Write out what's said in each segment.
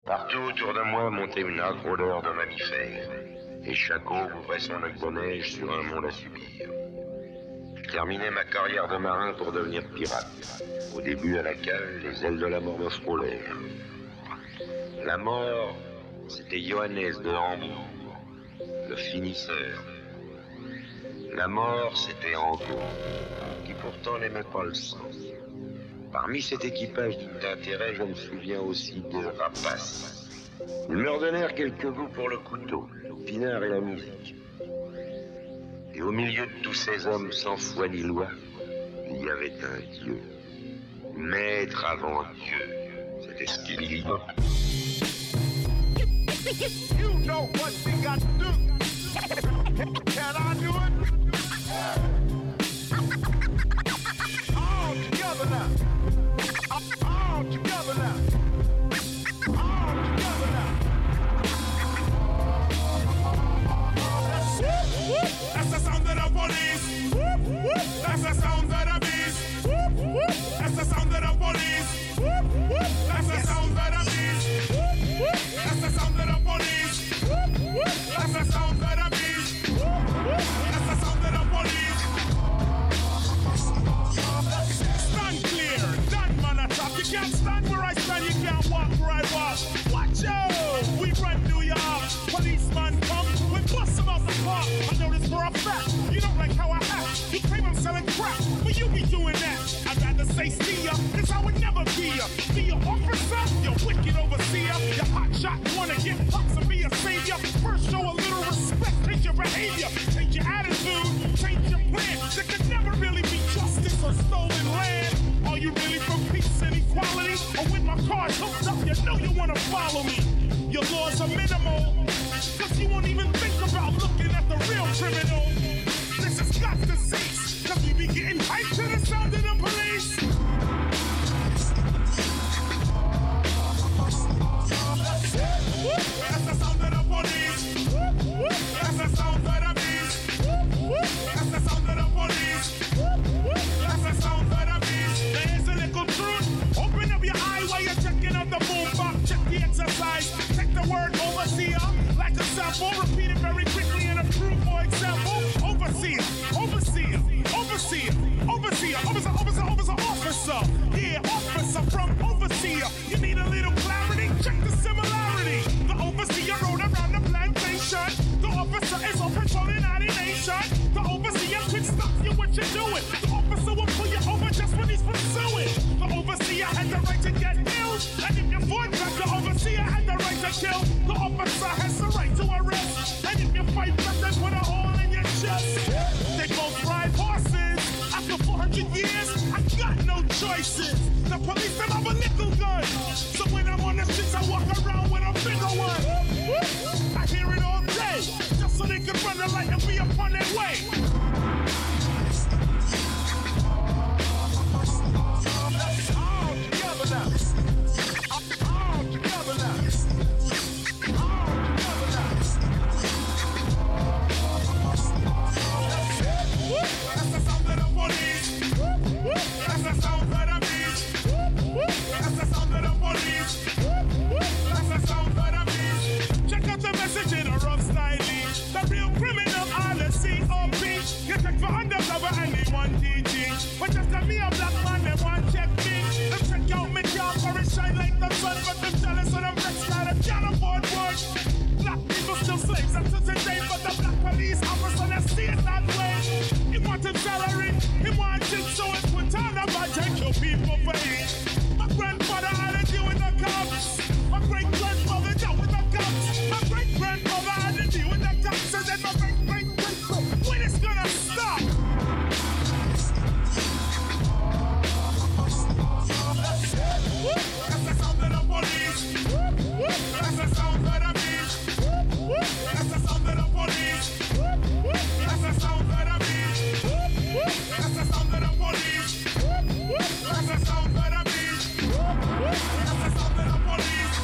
Partout autour de moi montait une âcre odeur de mammifères, et chaque eau ouvrait son œil de neige sur un monde à subir. Je terminais ma carrière de marin pour devenir pirate, au début à la cale, les ailes de la mort me frôlèrent. La mort, c'était Johannes de Hambourg, le finisseur. La mort, c'était Angot, qui pourtant n'aimait pas le sang. Parmi cet équipage digne d'intérêt, je me souviens aussi de Rapace. Ils me redonnèrent quelques goûts pour le couteau, le pinard et la musique. Et au milieu de tous ces hommes sans foi ni loi, il y avait un Dieu. Maître avant Dieu. C'était Skibidi Bop. You know what we got to do. Can I do it? All together now. All together now. All together now. That's the sound of the police. That's the sound of the beast. That's the sound of the police. That's the sound of the beast. That's the sound of the police. That's the sound of the beast. That's the sound of the police. Stand clear, done man a top. You can't stand where I stand, you can't walk where I walk. Watch out, we run New York. Policeman come, we bust him off the park. I know this for a fact, you don't like how I act. You claim I'm selling crap, but you be doing that. I'd rather say see ya, cause I would never be ya. Be your officer, you wicked overseer. You hot shot, wanna get pops and be a savior. First show a little respect, change your behavior. Change your attitude, change your plan. There could never really be justice or stolen land. Are you really for peace and equality? Or with my cards hooked up, you know you wanna follow me. Your laws are minimal, cause you won't even think about looking at the real criminal. This has got to cease, cause we be getting hyped to the sound of the police. That's the sound of the police. That's the sound of the beast. That's the sound of the police. That's the sound of the beast. There's a little truth. Open up your eye while you're checking out the boombox. Check the exercise. Take the word overseer like a sample. Repeat it very quickly and approve for example. Overseer, overseer, overseer, overseer, officer, officer, officer, officer. Yeah, officer from overseer. You need a little clarity. Check the similarity. The overseer rode around the plantation. The officer is on patrolling out the nation. The overseer could stop you what you're doing. The officer will pull you over just when he's pursuing. The overseer had the right to get killed. And if you fought back, the overseer had the right to kill. The officer has the right to arrest. And if you fight back, then put a hole in your chest. They both ride horses. After 400 years, I got no choices. The police them have a nickel gun. So when I'm on the streets, I walk around with a bigger one. I hear it all day, just so they can run the light and be upon their way. All together now. All together now. All together now. That's the sound of the police. That's the sound of the beast. That's the sound of the police. That's the sound of the beast. Check out the message in a rough style. The real criminal are the COP. You check for undercover and they want DG. But just tell me a black man, they want check me. Them check out me job for it shine like the sun. But them jealous of them rich guy that can't afford work. Black people still slaves until today. But the black police officer, they see it that way. He want him salary, he want it so it put on a budget. Kill people for it. My grandfather had to deal with the cops. My great-grandmother dealt with the cops. My great-grandmother had to deal with the cops. And then my great-great-great, when it's gonna stop? That's the sound of the police. That's the sound of the beast. That's the sound of the police. That's the sound of the beast. That's the sound of the police. That's the sound of the beast. That's the sound of the police.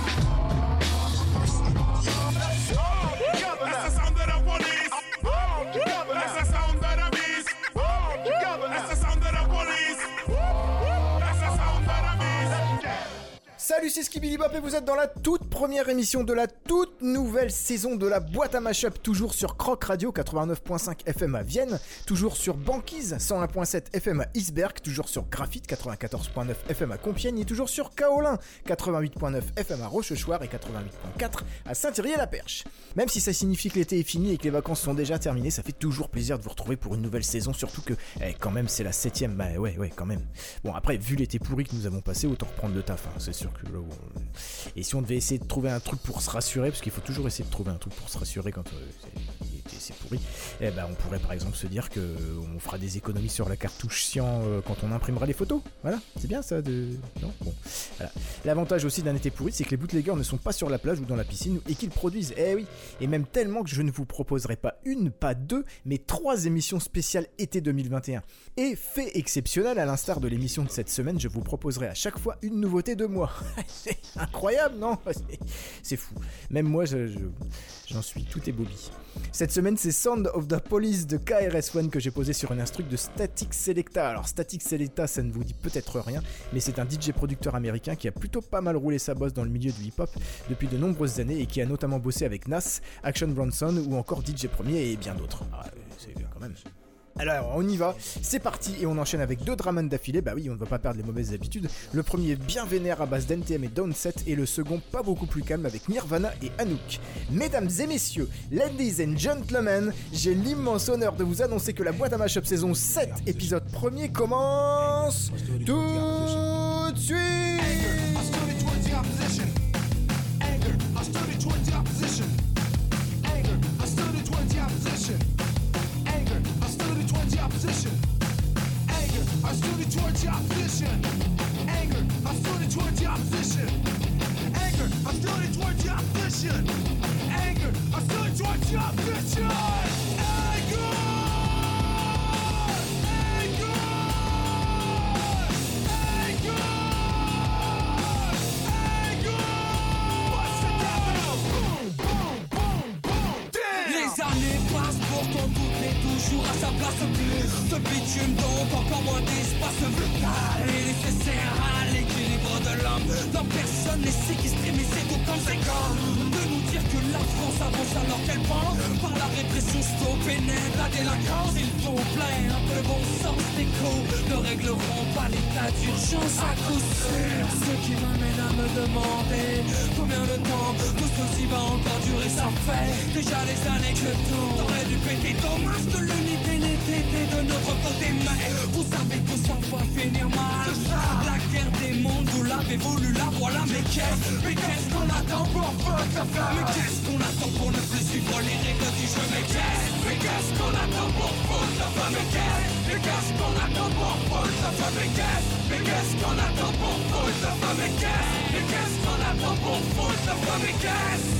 All together. That's the sound of the police. All together. That's the sound of the beast. All together. That's the sound of the police. That's the sound of the beast. Salut, c'est Skibidi Bop et vous êtes dans la toute première émission de la toute nouvelle saison de la boîte à mashup, toujours sur Croc Radio 89.5 FM à Vienne, toujours sur Banquise 101.7 FM à Isberg, toujours sur Graphite 94.9 FM à Compiègne et toujours sur Kaolin 88.9 FM à Rochechouart et 88.4 à Saint-Thierry-la-Perche. Même si ça signifie que l'été est fini et que les vacances sont déjà terminées, ça fait toujours plaisir de vous retrouver pour une nouvelle saison, surtout que quand même c'est la 7ème, bah ouais quand même. Bon après, vu l'été pourri que nous avons passé, autant reprendre le taf, hein. C'est sûr que là, et si on devait essayer de trouver un truc pour se rassurer, parce qu'il faut toujours essayer de trouver un truc pour se rassurer quand c'est pourri, on pourrait par exemple se dire que on fera des économies sur la cartouche cyan quand on imprimera les photos. Voilà, c'est bien ça non bon. Voilà. L'avantage aussi d'un été pourri, c'est que les bootleggers ne sont pas sur la plage ou dans la piscine et qu'ils produisent, oui, et même tellement que je ne vous proposerai pas une, pas deux, mais 3 émissions spéciales été 2021. Et fait exceptionnel, à l'instar de l'émission de cette semaine, je vous proposerai à chaque fois une nouveauté de moi. C'est incroyable, non ? C'est fou. Même moi, j'en suis tout ébobie. Cette semaine, c'est Sound of the Police de KRS-One que j'ai posé sur une instru de Static Selecta. Alors Static Selecta, ça ne vous dit peut-être rien, mais c'est un DJ producteur américain qui a plutôt pas mal roulé sa bosse dans le milieu du hip-hop depuis de nombreuses années et qui a notamment bossé avec Nas, Action Bronson ou encore DJ Premier et bien d'autres. C'est bien quand même. Alors on y va, c'est parti et on enchaîne avec 2 dramas d'affilée, bah oui on ne va pas perdre les mauvaises habitudes. Le premier bien vénère à base d'NTM et Downset et le second pas beaucoup plus calme avec Nirvana et Anouk. Mesdames et messieurs, ladies and gentlemen, j'ai l'immense honneur de vous annoncer que la boîte à mashup saison 7 épisode 1er commence tout de suite. I stood towards the opposition. Anger, I stood towards the opposition. Anger, I stood towards the opposition. Anger, I stood towards the opposition. Anger, anger, anger, anger. What's the devil? Boom, boom, boom, boom. Damn. Les années passent, pourtant tout est toujours à sa place. Plus de bitume, donc encore moins d'espace vital est nécessaire à l'équilibre de l'homme. Non, personne n'est séquestré, mais c'est tout comme c'est comme de nous dire que la France avance alors qu'elle pense par la répression stoppée net la délinquance. Il faut plaît un peu de bon sens, d'écho ne régleront pas l'état d'urgence à coup sûr. Ce qui m'amène à me demander combien de temps tout ceci va encore durer. Ça fait déjà des années que le tour aurait dû péter. Dommage de l'unité n'était de notre côté, mais vous savez que ça va finir mal. La guerre des mondes, vous l'avez voulu, la voilà. Mais qu'est-ce qu'on attend pour votre femme? Mais qu'est-ce qu'on attend pour ne plus suivre les règles du jeu? Mais qu'est-ce qu'on attend pour votre femme? Mais qu'est-ce qu'on attend pour votre femme? Mais qu'est-ce qu'on attend pour votre femme? Mais qu'est-ce qu'on attend pour votre femme? Mais qu'est-ce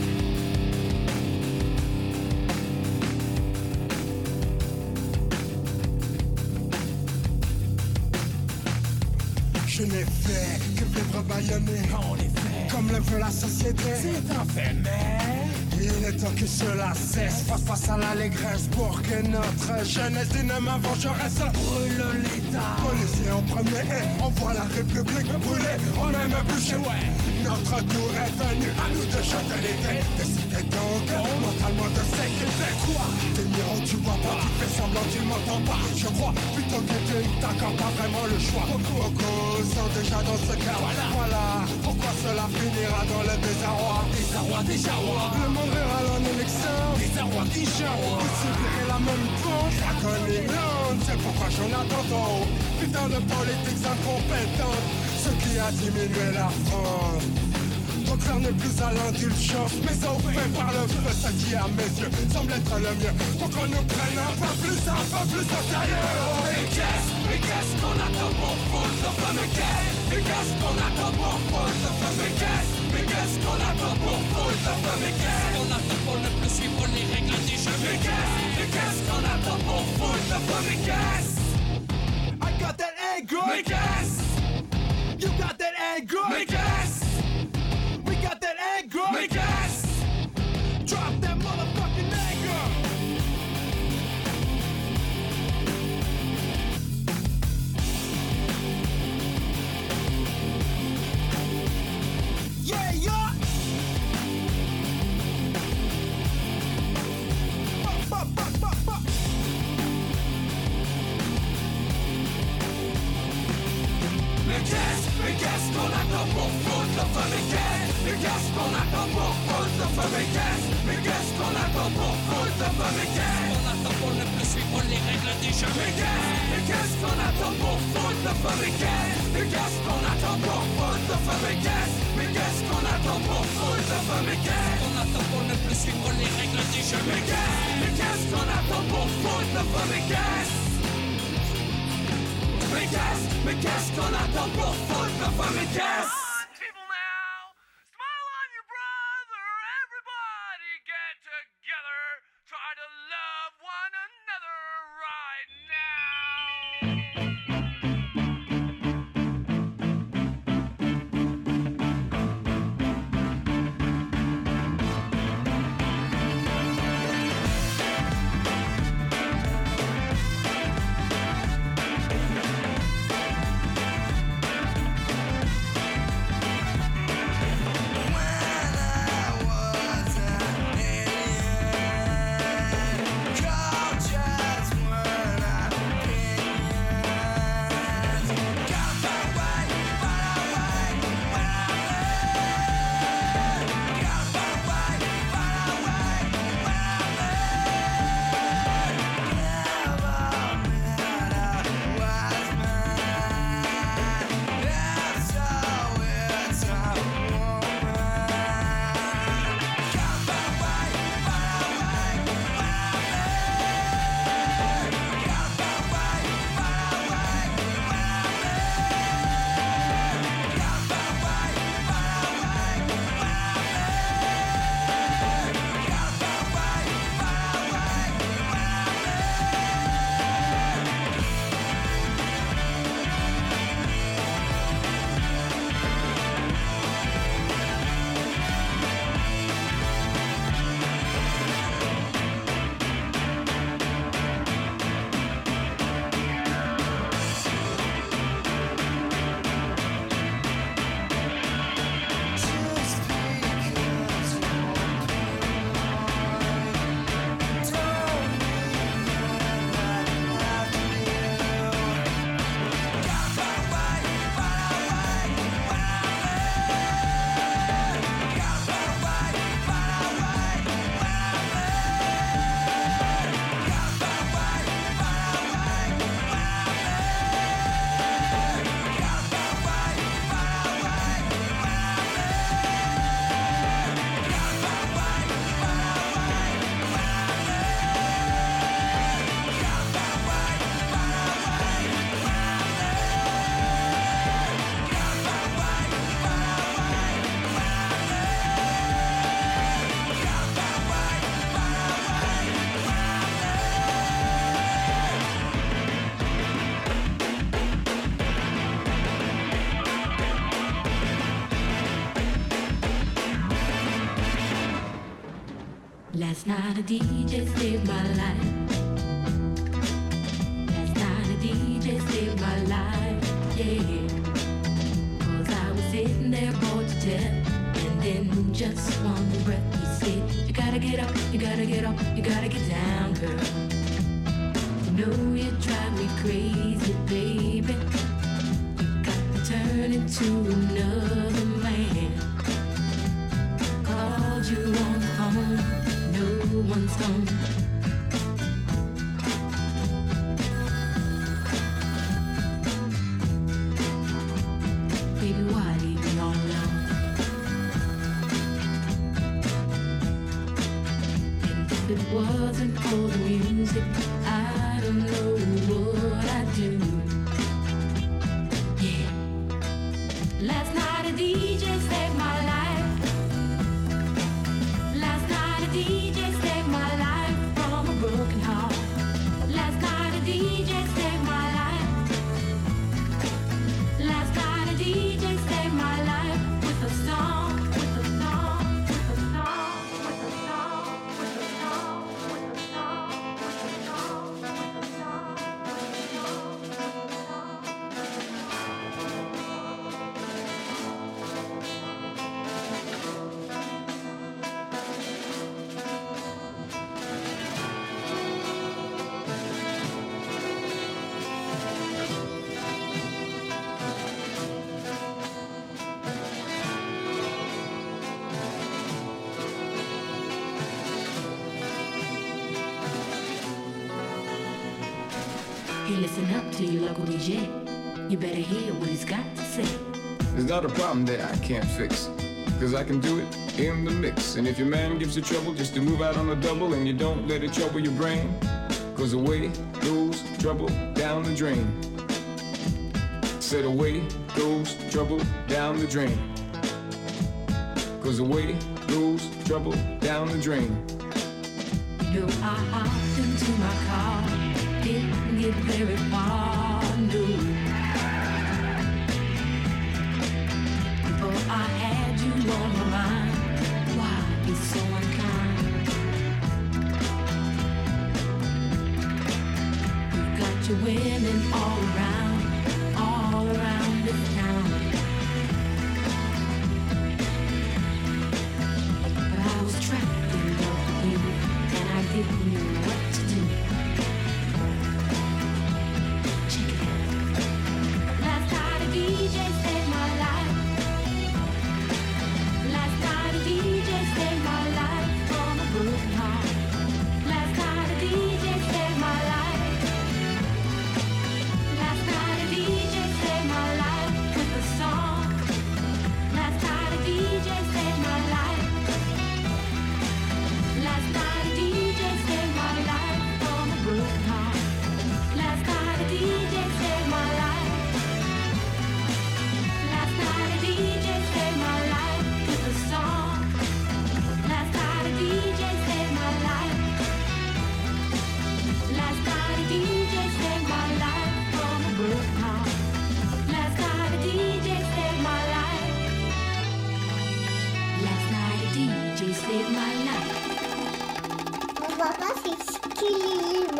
Je n'ai fait que vivre bâillonné, en effet, comme le veut la société. C'est un fait, mais il est temps que cela cesse. Face à l'allégresse pour que notre jeunesse dynamique vengeresse brûle l'État. Policiers en premier et on voit la République brûler. On aime boucher, ouais. Notre tour est venu à nous de chanter l'été. Décidez donc mentalement de sécurité. Quoi? T'es mirant, tu vois pas, tu fais semblant, tu m'entends pas. Je crois plutôt que tu n'accordes pas vraiment le choix. Beaucoup sont déjà dans ce cas. Voilà pourquoi cela finira dans le désarroi. Désarroi, désarroi. Le monde verra en élection. Désarroi, désarroi. Vous subirez la même chose. La connivence, c'est pourquoi j'en attends trop. Putain de politiques incompétentes. Ce qui a diminué la France. Donc l'heure n'est plus à l'indulgence, mais offert par le feu, ce qui à mes yeux semble être le mieux. Pour qu'on nous prenne un peu plus au sérieux. Mais qu'est-ce qu'on attend pour foutre? Mais qu'est-ce qu'on attend pour foutre? Mais qu'est-ce qu'on attend pour foutre? Mais qu'est-ce qu'on attend pour ne plus suivre les règles du jeu? Mais qu'est-ce qu'on attend pour foutre? Mais qu'est-ce? I got that anger. Mais qu'est-ce? You got that anger. Mais qu'est-ce? We got that anger. Make us drop that motherfucking anger. Yeah, yeah. feu, mais qu'est-ce qu'on attend pour foutre le feu, mais qu'est-ce qu'on attend pour foutre le feu, mais qu'est-ce qu'on attend pour ne plus suivre les règles du jeu, mais qu'est-ce qu'on attend pour foutre le feu, mais qu'est-ce qu'on attend pour foutre le feu, mais qu'est-ce qu'on attend pour foutre le feu, mais qu'est-ce qu'on attend pour ne plus suivre les règles du jeu, mais qu'est-ce qu'on attend pour foutre le feu, mais qu'est-ce qu'on attend pour foutre le feu, mais qu'est-ce Last night a DJ saved my life. Last night a DJ saved my life, yeah. 'Cause I was sitting there bored to death, and then just one breath he said, you gotta get up, you gotta get up, you gotta get down, girl. You know you drive me crazy, baby. You got to turn into another man. Called you on the phone, no one's home. Baby, why leave me all alone? And if it wasn't for the music, I don't know what I'd do. Yeah. Last night a DJ saved my life. Last night a DJ saved my life from a broken heart. Last night a DJ saved my life. Last night a DJ saved my life with a song, with a song, with a song, with a song, with a song, with a song, with a song, with a song, with a song. Hey, listen up to your local DJ. You better hear what he's got to say. There's not a problem that I can't fix, cause I can do it in the mix. And if your man gives you trouble, just to move out on the double, and you don't let it trouble your brain, cause away goes trouble down the drain. Said away goes trouble down the drain, cause away goes trouble down the drain. You know I hopped into my car, didn't get very far, no. Before I had you on my mind, why be so unkind? You've got your women all around this town. But I was trapped in love with you, and I didn't know what to do. Check it out. Last night a DJ saved my life. Last night a DJ saved my life from a broken heart. Last night a DJ saved my life. Last night a DJ saved my life with a song. Last night a DJ saved my life. Last night a DJ saved my life from a broken heart. Last night a DJ saved my life. Last night a DJ saved my life with a song. Last night a DJ saved my life. Last night a DJ saved my life from a broken heart. Last night a DJ saved my life. Last night a DJ saved my life. Mon papa, c'est Skillim.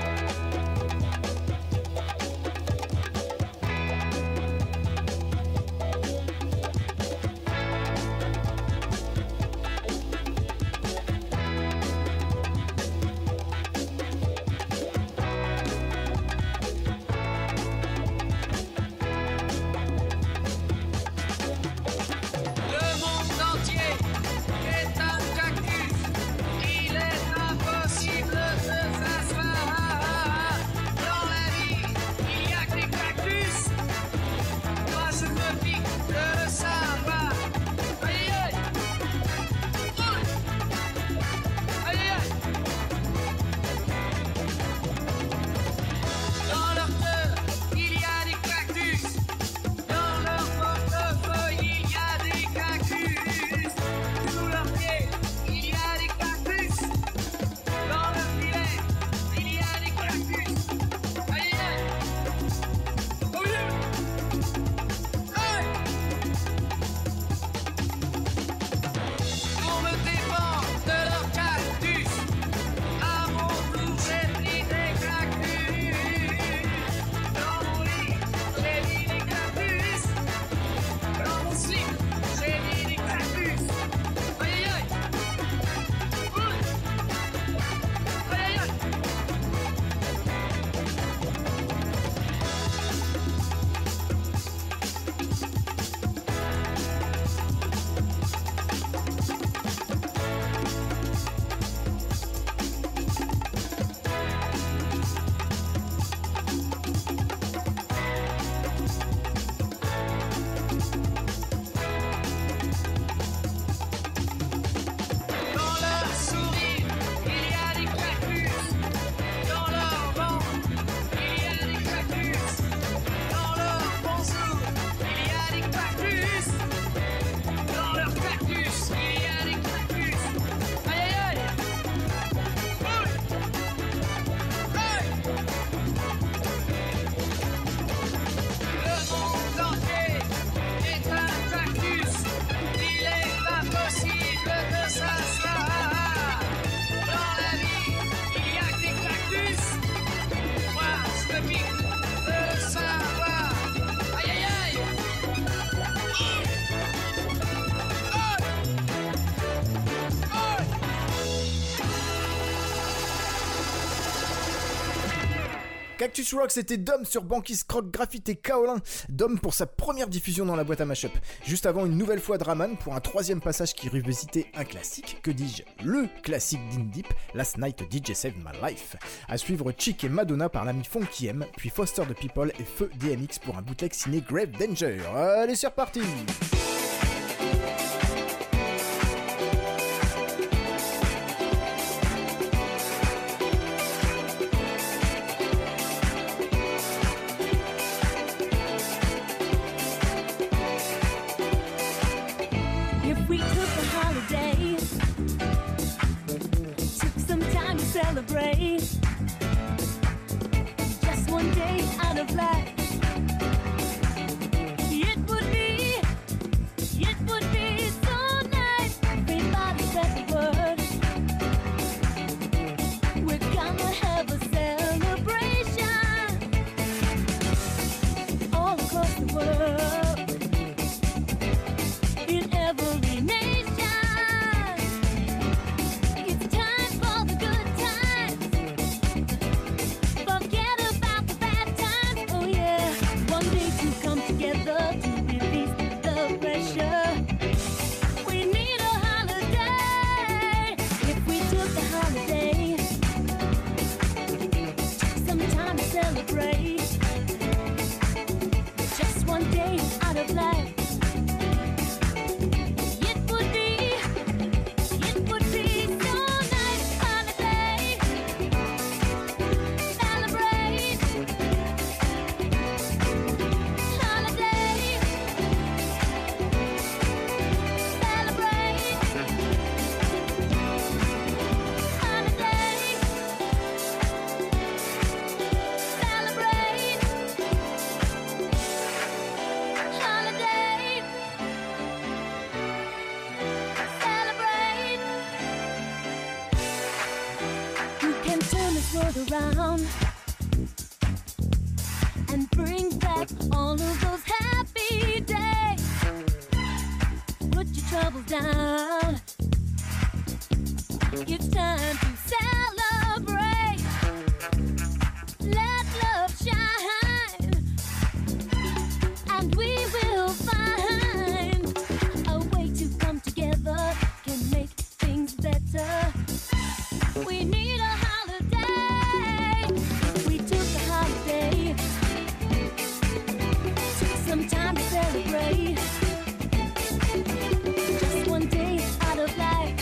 Le monde entier est un cactus. Il est impossible de s'asseoir. Cactus Rock, c'était Dom sur Banquise, Croc, Graffiti et Kaolin. Dom pour sa première diffusion dans la boîte à mashup. Juste avant, une nouvelle fois Draman pour un troisième passage qui revisitait un classique, que dis-je, le classique d'In Deep, Last Night DJ Saved My Life. À suivre Chick et Madonna par l'ami Funky M, puis Foster the People et Feu DMX pour un bootleg signé Grave Danger. Allez, c'est reparti! Celebrate just one day out of life. It would be so nice. Everybody said the word. We're gonna have a celebration all across the world, in every nation. Around and bring back all of those happy days. Put your troubles down. It's time to celebrate. Let love shine, and we will find a way to come together, can make things better. We need a some time to celebrate. Just one day out of life.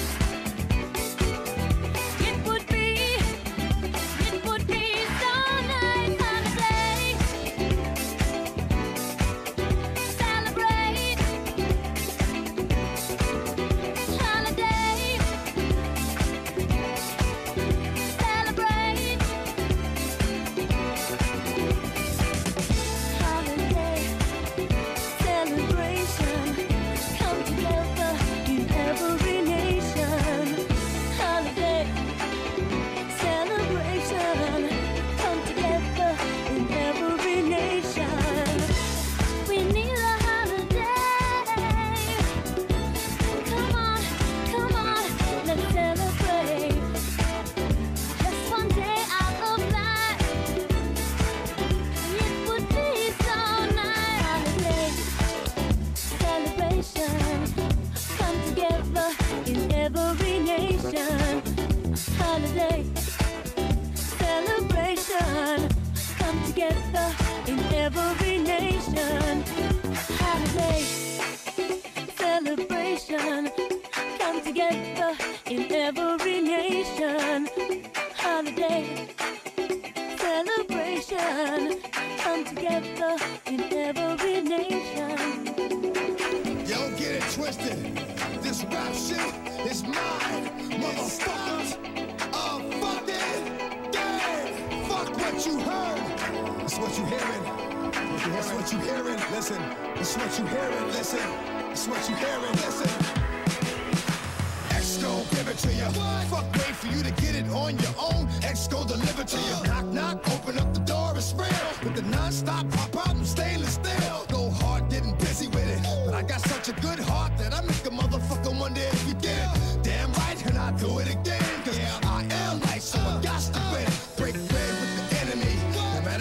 It would be so nice. Holiday. Celebrate. Holiday. Celebrate. Holiday. Celebration, come together in every nation. Holiday, celebration, come together in every nation. We need a holiday. Come on, let's celebrate. Just one day out of life. It would be so nice. Holiday. Celebration, come together in every nation. Holiday, celebration, come together in every nation. Holiday, celebration, come together in every nation. Holiday, celebration, come together in every nation. Don't get it twisted. This rap shit is mine, motherfuckers. Fuck it, damn. Fuck what you heard. It's what you hearing. It's what you hearing. Listen. It's what you hearing. Listen. It's what you hearing. Listen. X gon' give it to you. Fuck, wait for you to get it on your own. X gon' deliver to you. Knock, knock, open up the door, it's real. With the non-stop pop out and stainless steel. Go hard, getting busy with it. But I got such a good heart that I make a motherfucker wonder if you did. Damn right, and I do it again. Cause I am nice, so I got to win. Break bread with the enemy. No matter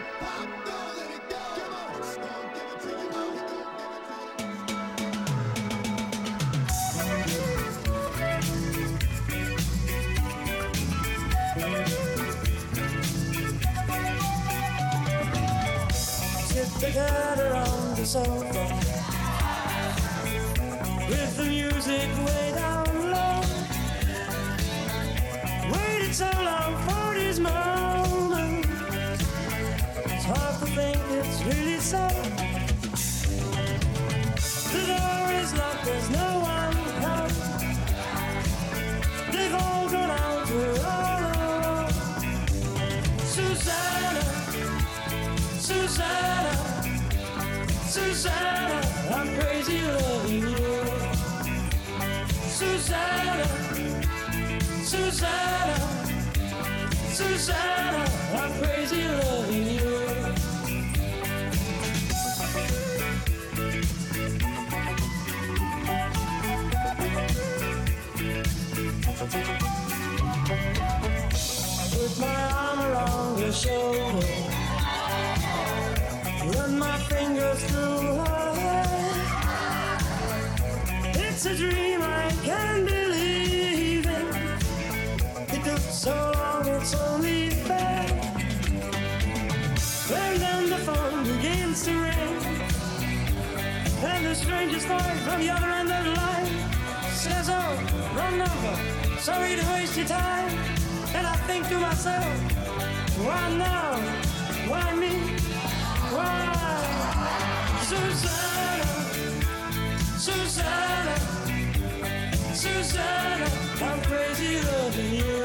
Pop, don't let it go. Come on, it's gonna give it to you. Sit together on the sofa with the music way down low. Waited so long for this moment. It's hard to think it's really so. The door is locked, there's no one home. They've all gone out, we're all alone. Susanna, Susanna, Susanna, I'm crazy loving you. Susanna, Susanna, Susanna, I'm crazy loving you. Put my arm around your shoulder, run my fingers through her hair. It's a dream I can't believe in. It took so long, it's only fair. And then the phone begins to ring, and the strangest voice from the other end of the line says, oh, wrong number, sorry to waste your time. And I think to myself, why now? Why me? Why? Susanna, Susanna, Susanna, I'm crazy loving you.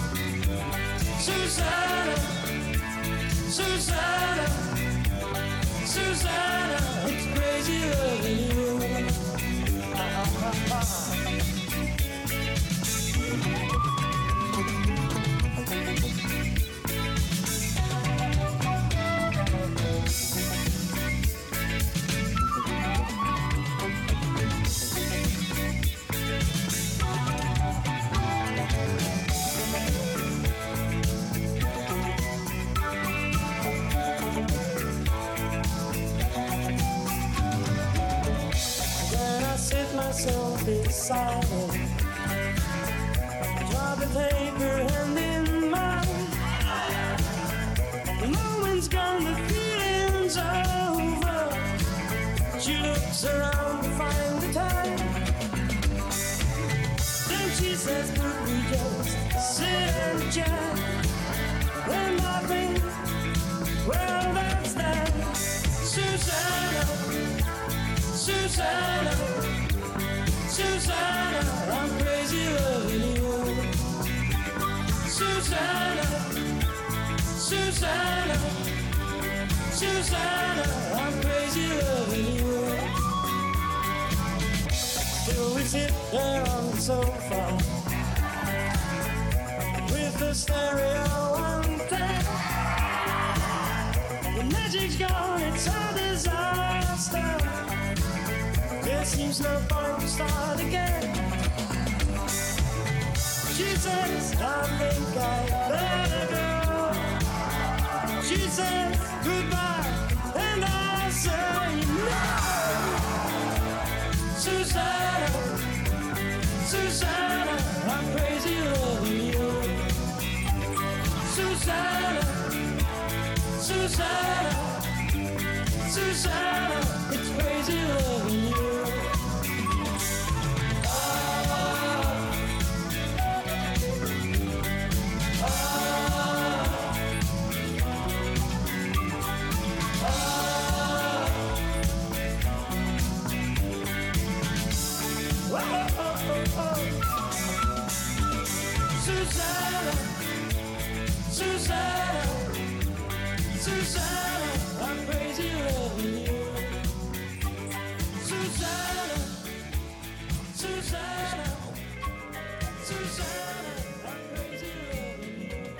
Susanna, Susanna, Susanna, it's crazy loving you. Myself beside her, drop the paper hand in mine. feeling's gone, the feeling's over. She looks around to find the time. Then she says, could we just sit and chat? And nothing, well that's that. Susanna, Susanna, Susanna, I'm crazy loving you. Susanna, Susanna, Susanna, I'm crazy loving you. Till we sit there on the sofa with the stereo on 10. The magic's gone, it's a disaster. There seems no point to start again. She says, I think I better go. She says goodbye, and I say no. Susanna, Susanna, I'm crazy loving you. Susanna, Susanna, Susanna, it's crazy loving you. Susanna, Susanna, Susanna, I'm crazy loving you. Susanna, Susanna, Susanna, I'm crazy loving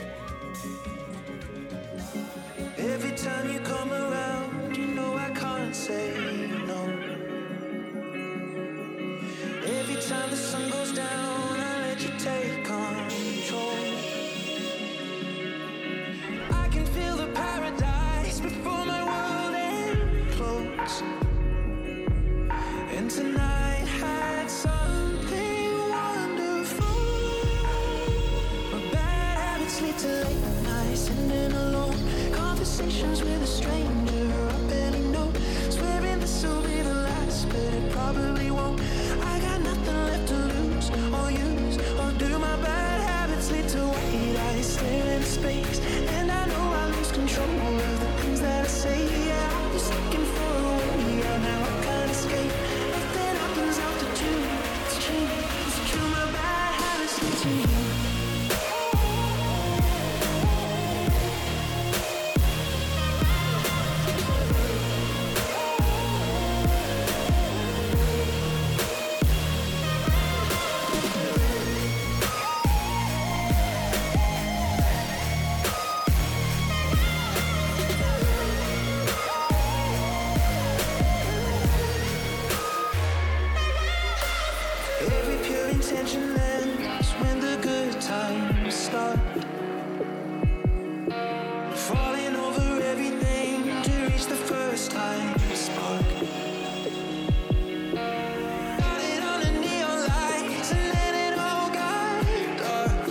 you. Every time you come around, you know I can't say no. Every time the sun goes down, I let you take control. I can feel the paradise before my world implodes. And tonight had something wonderful. My bad habits lead to late nights, sitting alone. Conversations with a stranger I barely know. Swearing this will be the last, but it probably won't. I got nothing left to lose or use or do. My bad habits lead to white eyes stare into space, and I know I lose control of the things that I say. Yeah, I was looking for a way out, now I can't escape. Nothing happens after two. It's true, it's true. My bad habits lead to you. Every pure intention ends when the good times start. Falling over everything to reach the first time spark. Started on the neon lights and then it all got dark.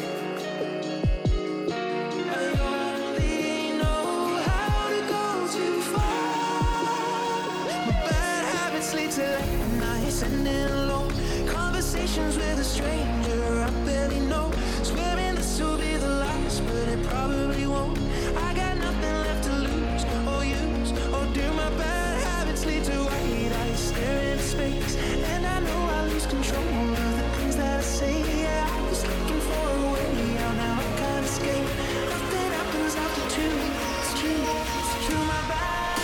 I only know how to go too far. My bad habits lead to late nights and then alone. Conversations with a stranger I barely know. Swearing this will be the last, but it probably won't. I got nothing left to lose or use or do. My bad habits lead to white eyes stare into space, and I know I lose control of the things that I say. Yeah, I was looking for a way out, now I can't escape. Nothing happens after two. It's true, it's true. My bad.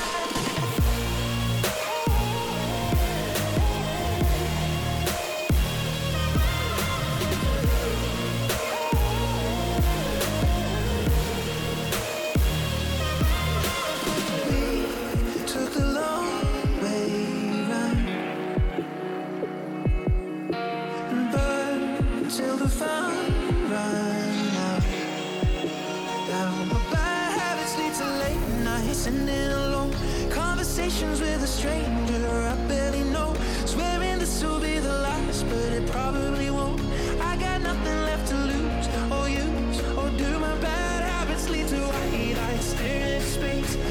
Took the long way round and burned till the fun ran out. Down my bad habits lead to late nights sitting alone. Conversations with a stranger I barely know. Swearing this will be the last, but it probably won't. I got nothing left to lose or use or do. My bad habits lead to white eyes stare into space,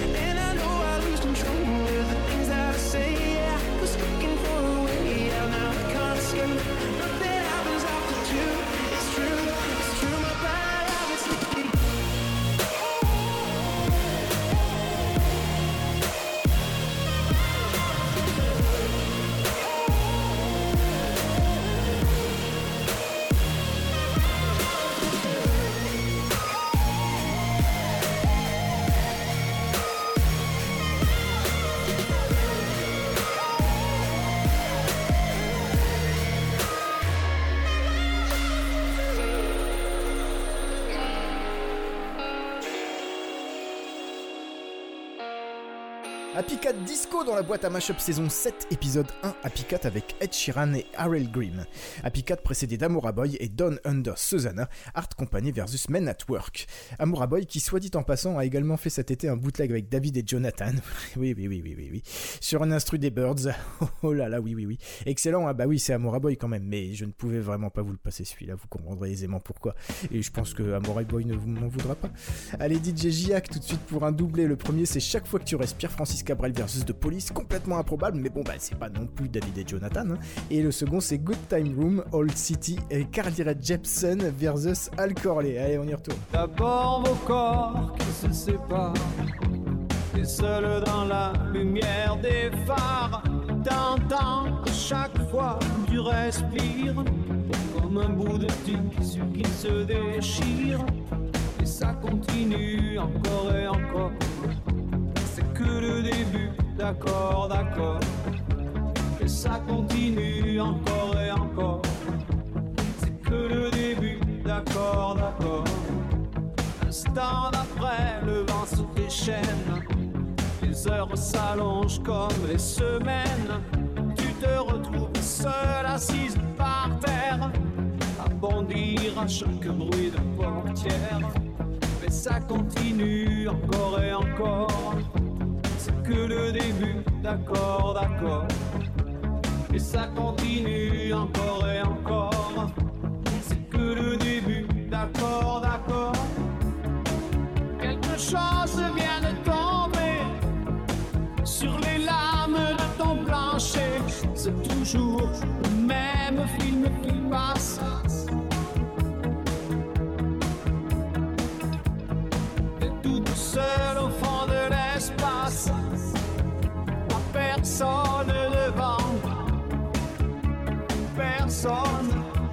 Happy Cat Disco dans la boîte à mashup saison 7, épisode 1, Happy Cat avec Ed Sheeran et Harold Grimm. Happy Cat précédé d'Amoura Boy et Down Under Susanna, Art Company versus Men at Work. Amoura Boy qui, soit dit en passant, a également fait cet été un bootleg avec David et Jonathan. oui. Sur un instru des Birds. Oh là là, oui. Excellent, ah bah oui, c'est Amoura Boy quand même, mais je ne pouvais vraiment pas vous le passer celui-là, vous comprendrez aisément pourquoi. Et je pense que Amoura Boy ne m'en voudra pas. Allez, DJ Giac tout de suite pour un doublé. Le premier, c'est Chaque fois que tu respires, Francis Cabrel versus The Police, complètement improbable, mais bon, bah c'est pas non plus David et Jonathan. Hein. Et le second, c'est Good Time Room, Old City et Carly Rae Jepsen versus Al Corley. Allez, on y retourne. D'abord vos corps qui se séparent, et seul dans la lumière des phares, t'entends chaque fois que tu respires, comme un bout de tissu qui se déchire, et ça continue encore et encore. C'est que le début, d'accord, et ça continue encore et encore. C'est que le début, d'accord. Instant d'après, le vent se déchaîne, les heures s'allongent comme les semaines. Tu te retrouves seule assise par terre, à bondir à chaque bruit de portière. Mais ça continue encore et encore. C'est que le début, d'accord. Et ça continue encore et encore. C'est que le début, d'accord. Quelque chose vient de tomber sur les lames de ton plancher. C'est toujours le même film qui passe. T'es toute seule au fond de l'espace, personne devant, personne.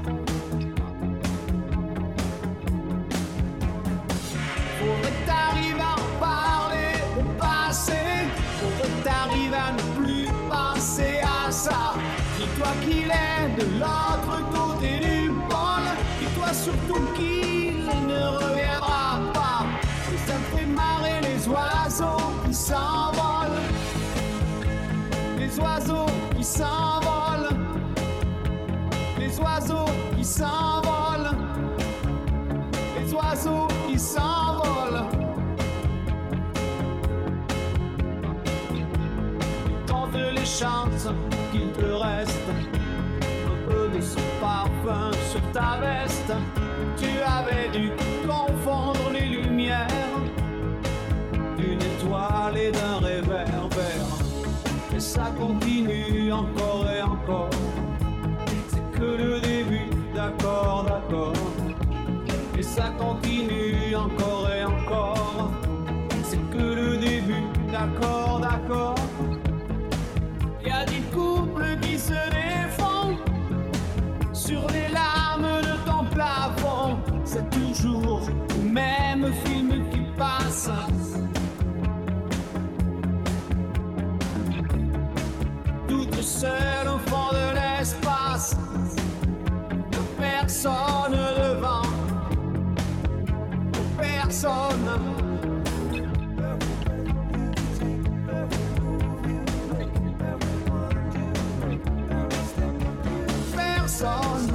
Faudrait que t'arrives à en parler au passé, faudrait que t'arrives à ne plus penser à ça. Dis-toi qu'il est de l'autre côté du pôle, dis-toi surtout qu'il ne reviendra pas. Et ça me fait marrer les oiseaux qui s'envolent, les oiseaux qui s'envolent, les oiseaux qui s'envolent, les oiseaux qui s'envolent. Quand tu les chantes, qu'il te reste un peu de ce parfum sur ta veste. Tu avais dû confondre les lumières d'une étoile et d'un réverbère. Et ça continue encore et encore. C'est que le début, d'accord. Et ça continue encore et encore. C'est que le début, d'accord. Y'a des couples qui se défendent sur les lames de ton plafond. C'est toujours le même film qui passe. Toute seule au fond de l'espace, personne devant, personne. Personne.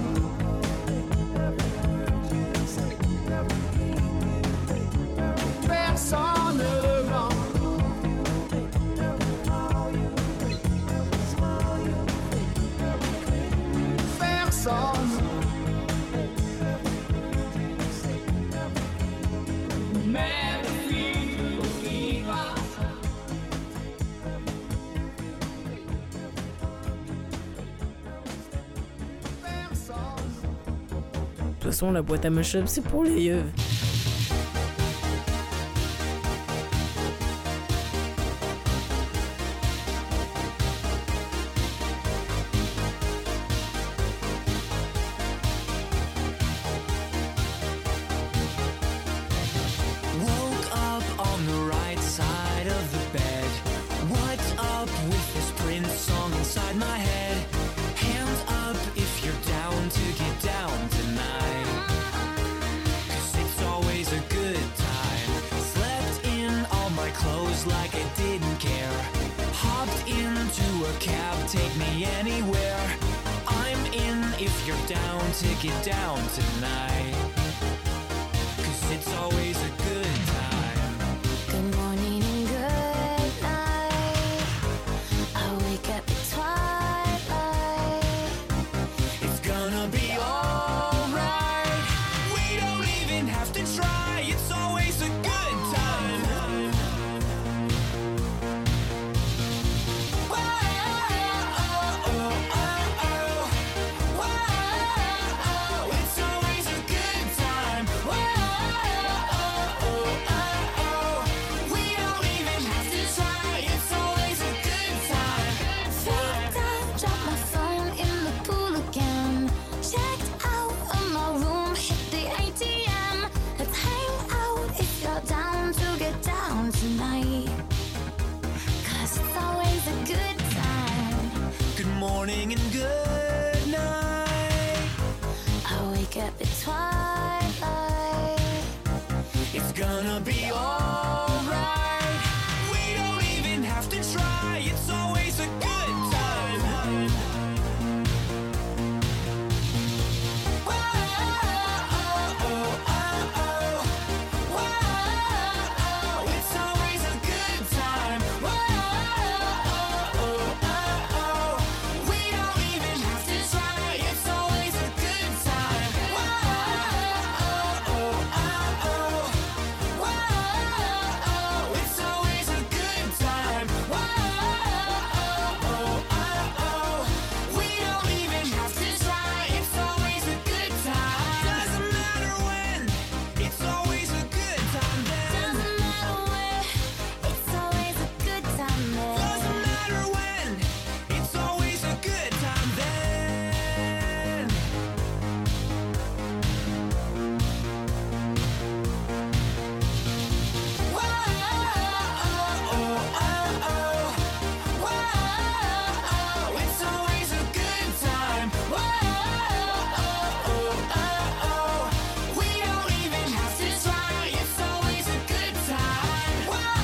Personne devant. Personne. Même film qui va. De toute façon, la boîte à mashup, c'est pour les yeux. Woke up on the right side of the bed. What's up with this Prince song inside my head? Hands up if you're down to get down tonight, 'cause it's always a good time. Slept in all my clothes like I didn't care. you're down to get down tonight, 'cause it's always a good time. Good morning and good night. I wake up at twilight. It's gonna be alright. We don't even have to try. It's always a good time. It's always a good time. We don't even have to try. It's always a good time. Feet down, drop my phone in the pool again. Checked out of my room, hit the ATM. Let's hang out if you're down to get down tonight, 'cause it's always a good time. Good morning and good night. I wake up at twilight. It's gonna be alright. We don't even have to try. It's always a good time. It's always a good time. We don't even have to try. It's always a good time. It's always a good time. We don't even have to try. It's always a good time. Doesn't matter when. It's always a good time then. Doesn't matter where, it's always a good time there. Doesn't matter when. It's always a good time then. It's always a good time. We don't even have to try. It's always a good time.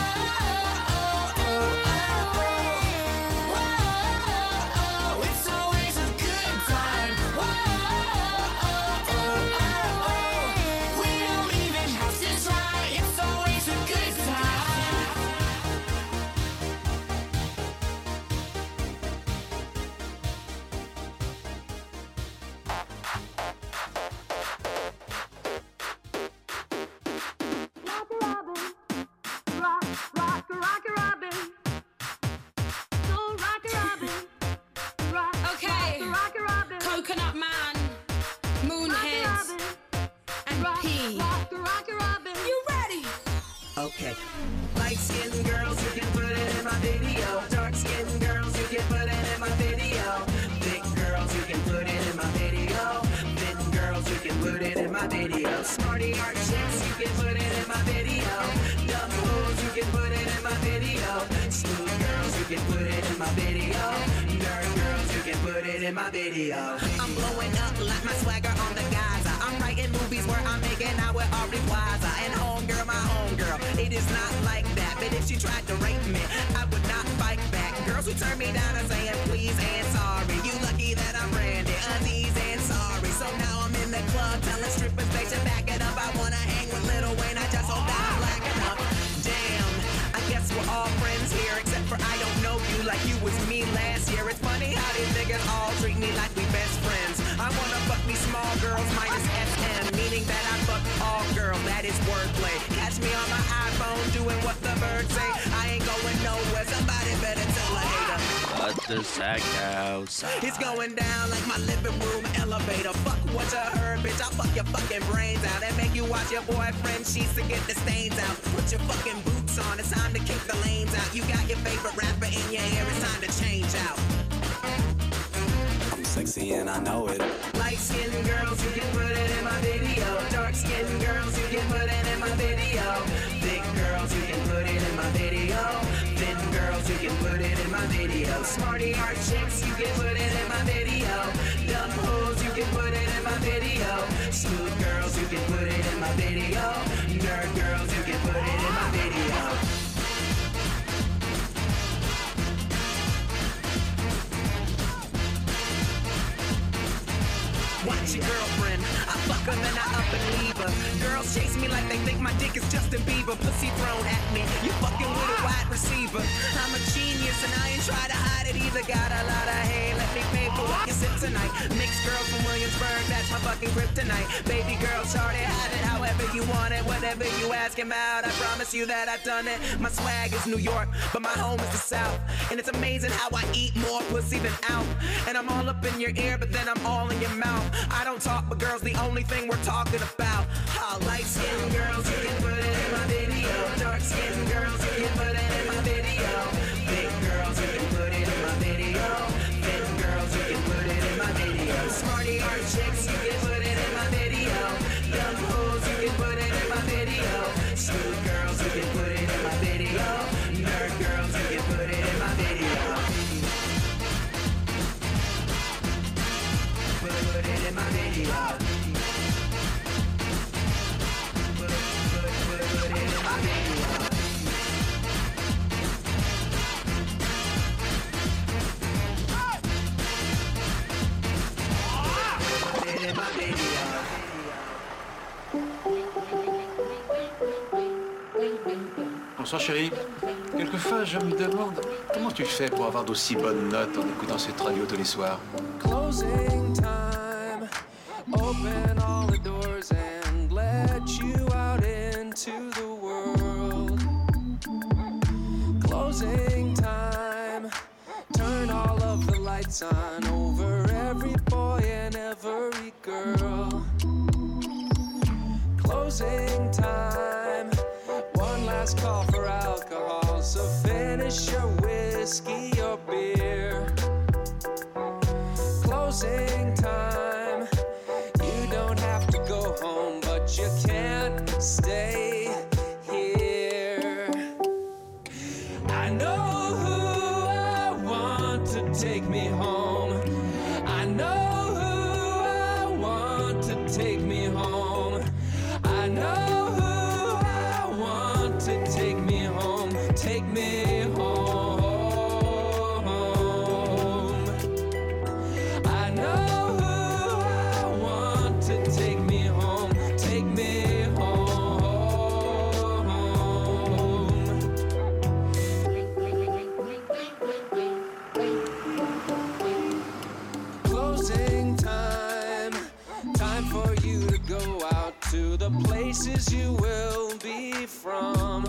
It's always a good time. We don't even have to try. It's always a good time. Okay, Coconut Man, Moonheads, and P. You ready? Okay. Light-skinned girls, you can put it in my video. Dark-skinned girls, you can put it in my video. Thick girls, you can put it in my video. Thin girls, you can put it in my video. Smarty art chicks, you can put it in my video. Dumb fools, you can put it in my video. Smooth girls, you can put it in my video. Nerd girls, you can put it in my video. I'm blowing up like my swagger on the Gaza. I'm writing movies where I'm making out with Aubrey Plaza. And homegirl, my homegirl, it is not like that. But if she tried to rape me, I would not fight back. Girls who turn me down are saying please and sorry. You lucky that I'm Randy, Aziz and sorry. So now I'm in the club telling strippers they should back it up. I wanna hang with Lil Wayne, I just hope that I'm black enough. Damn, I guess we're all friends here, except for I don't know you like you was me last year. It's funny how these niggas all treat me like we best friends. I wanna fuck me small girls minus SM, meaning that I fuck all girls. That is wordplay. Catch me on my iPhone doing what the birds say. I ain't going nowhere. Somebody better tell a hater. Let the sack outside. It's going down like my living room elevator. Fuck what you heard, bitch. I'll fuck your fucking brains out and make you watch your boyfriend sheets to get the stains out. Put your fucking boots on. It's time to kick the lanes out. You got your favorite rapper in your ear. It's time to change out. I'm sexy and I know it. Light-skinned girls, you can put it in my video. Dark-skinned girls, you can put it in my video. Thick girls, you can put it in my video. Thin girls, you can put it in my video. Smarty art chicks, you can put it in my video. Dumb hoes, you can put it in my video. Smooth girls, you can put it in my video. Nerd girls, you can put it in my video. believer. Girls chase me like they think my dick is Justin Bieber. Pussy thrown at me, you fucking with a wide receiver. I'm a genius and I ain't try to hide it either. Got a lot of hate, let me pay for what you sip tonight. Mixed girls from Williamsburg, that's my fucking kryptonite. Baby girl, shorty, have it however you want it. Whatever you asking about, I promise you that I've done it. My swag is New York, but my home is the South. And it's amazing how I eat more pussy than out. And I'm all up in your ear, but then I'm all in your mouth. I don't talk, but girls, the only thing we're talking about. Light-skinned girls, you can put it in my video. Dark-skinned girls, you can put it in my video. Big girls, you can put it in my video. Thin girls, you can put it in my video. Smarty art chicks, you can put it in my video. Young hoes, you can put it in my video. Smooth girls, you can put it in my video. Nerd girls, you can put it in my video. Put it in my video. Bonsoir chérie. Quelquefois je me demande comment tu fais pour avoir d'aussi bonnes notes en écoutant cette radio tous les soirs. Closing time. Open all the doors and let you out into the world. Closing time. Turn all of the lights on over every boy and every girl. Closing time. One last call for alcohol, so finish your whiskey or beer. Closing time. You don't have to go home, but you can't stay here. I know who I want to take me home. I know who I want to take me home. I know who I want to take me home. Take me home. I know who I want to take me home. Take me home. Closing time. Time for you to go out to the places you will be from.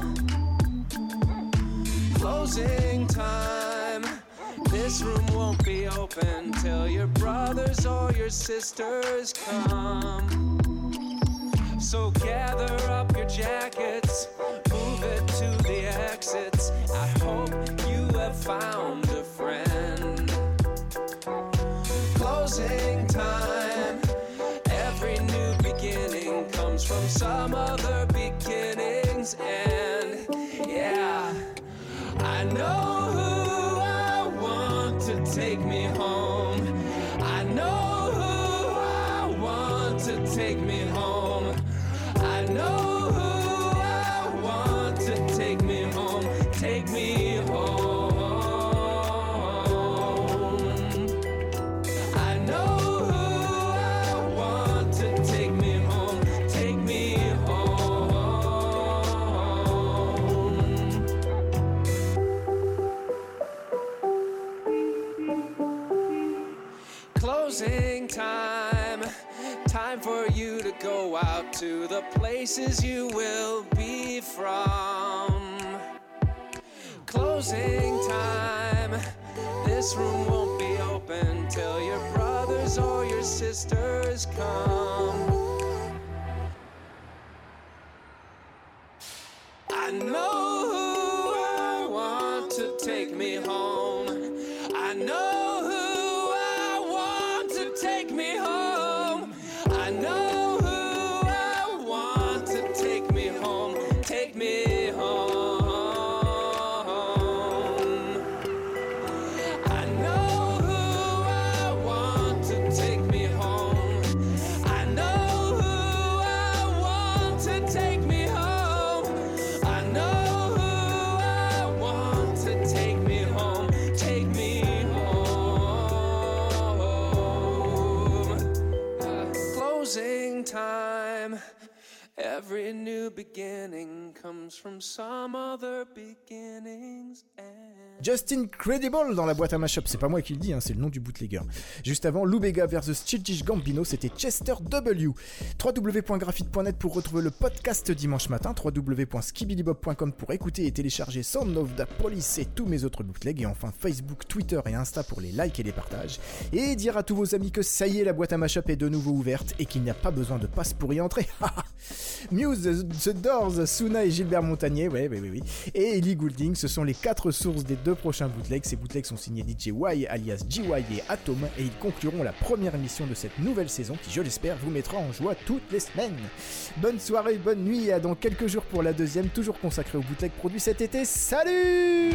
Closing time. This room won't be open till your brothers or your sisters come. So gather up your jackets, move it to the exits. I hope you have found a friend. Closing time. Every new beginning comes from some other beginnings. And yeah, I know who I want to take me home. I know who I want to take me home. I know who I want to take me home. Take me home. I know who I want to take me home. Take me home. Closing time. Time for you to go out to the places you will be from. Closing time. This room won't be open till your brothers or your sisters come. I know who I want to take me home. I know who I want to take me home. I know who I want to take me home. Take me home. I know who I want to take me home. I know Every new beginning comes from some other beginnings. Just Incredible dans la boîte à mashup, c'est pas moi qui le dis, hein, c'est le nom du bootlegger. Juste avant, Lou Bega vs Childish Gambino, c'était Chester W. www.graphite.net pour retrouver le podcast dimanche matin, www.skibidibop.com pour écouter et télécharger Sound of the Police et tous mes autres bootlegs, et enfin Facebook, Twitter et Insta pour les likes et les partages. Et dire à tous vos amis que ça y est, la boîte à mashup est de nouveau ouverte et qu'il n'y a pas besoin de passe pour y entrer. Muse, The Doors, Suna et Gilbert Montagnier, oui, et Ellie Goulding, ce sont les 4 sources des 2 prochains bootlegs. Ces bootlegs sont signés DJ Y alias GY et Atom et ils concluront la première émission de cette nouvelle saison qui, je l'espère, vous mettra en joie toutes les semaines. Bonne soirée, bonne nuit et à dans quelques jours pour la deuxième, toujours consacrée aux bootlegs produits cet été. Salut!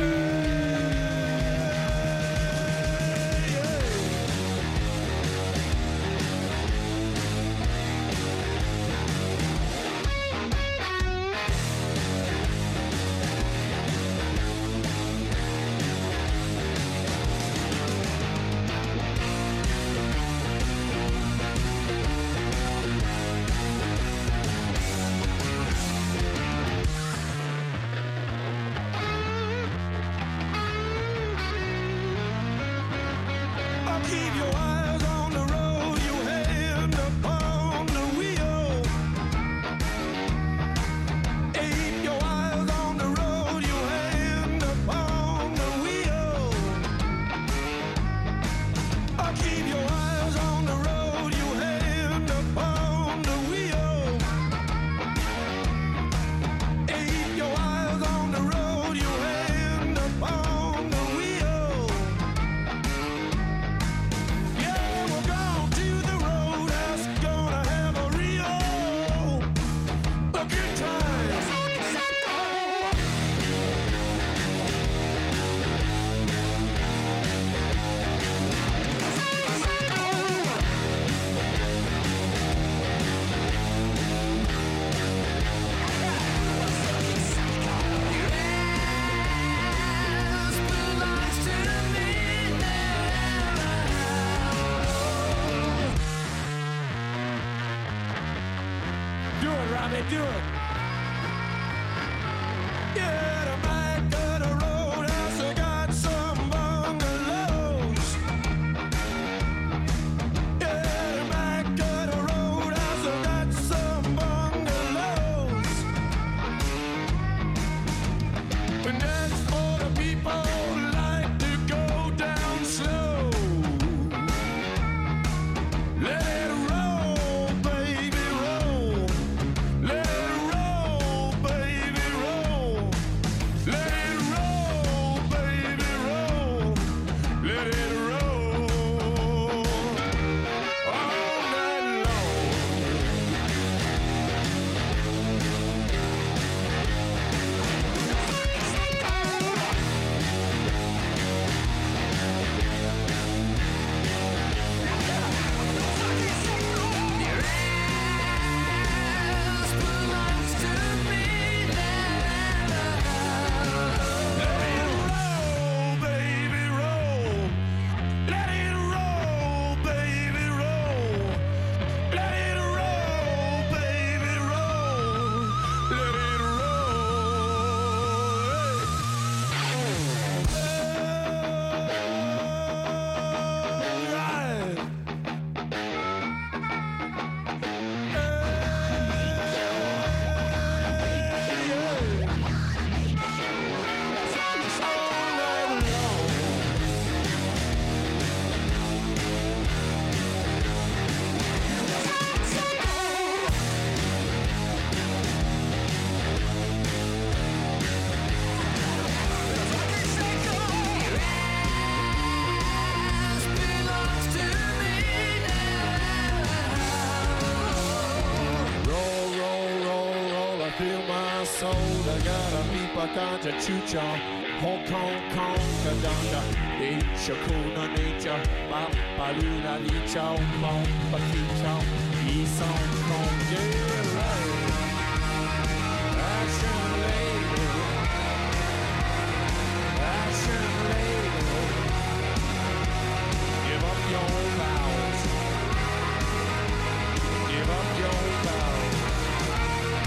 Ganja chucha, Hong Kong Kong Kadanga, Shakuna nature, Baluna Lichao, Mount Pakichao, Easong Kong, yeah, right. Action lady, action lady, give up your vows, give up your vows.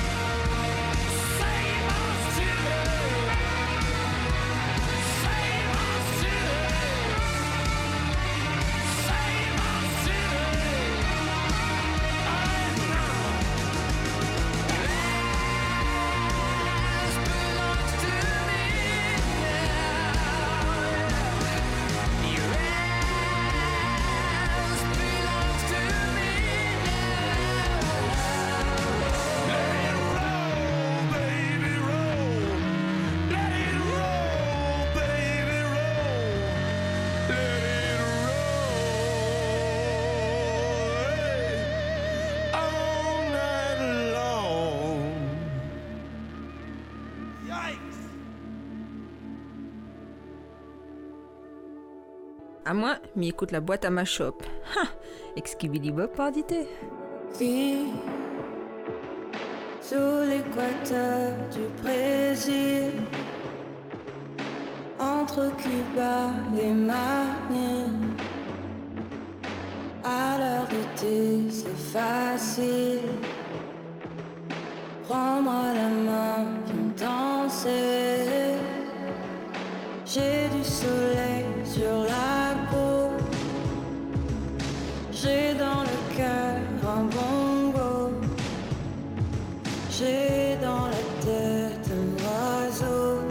À moi, m'y écoute la boîte à mashup. Ha! Excubili Bob pardité. Vie sous l'équateur du Brésil, entre Cuba et Miami. À l'heure d'été, c'est facile. Prendre la main, viens danser. J'ai du soleil sur la peau. J'ai dans le cœur un bongo. J'ai dans la tête un oiseau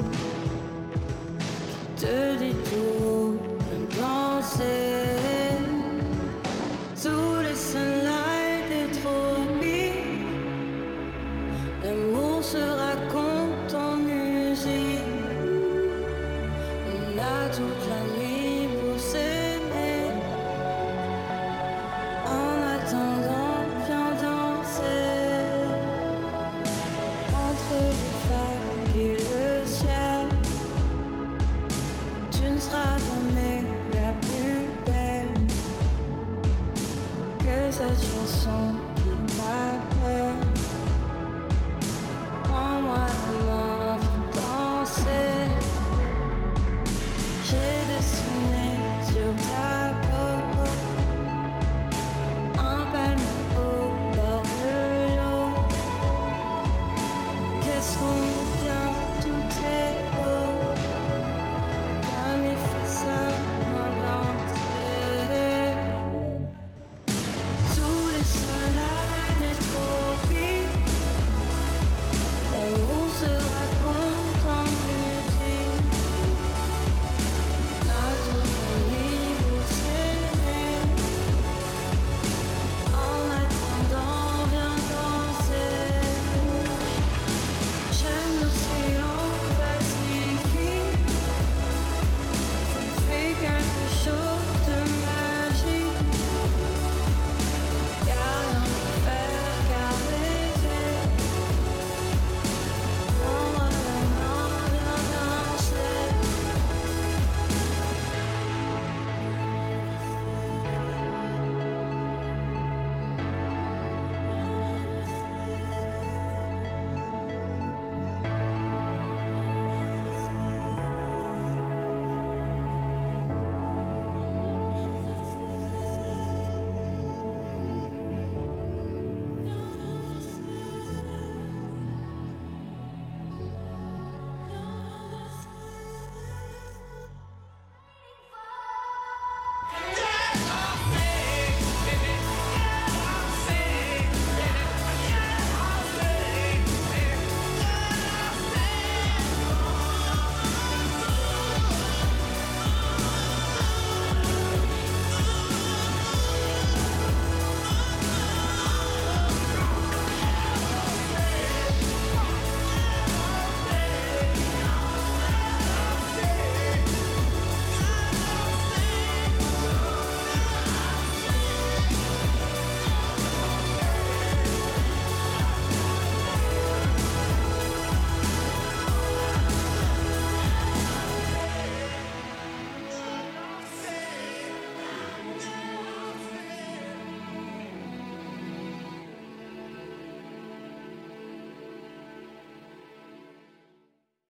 qui te dit tout haut, viens danser. Sous le sunlight des tropiques, l'amour se raconte en musique. On a toute la nuit pour s'aimer. En attendant, viens danser. Entre les vagues et le ciel, tu ne seras jamais la plus belle. Que cette chanson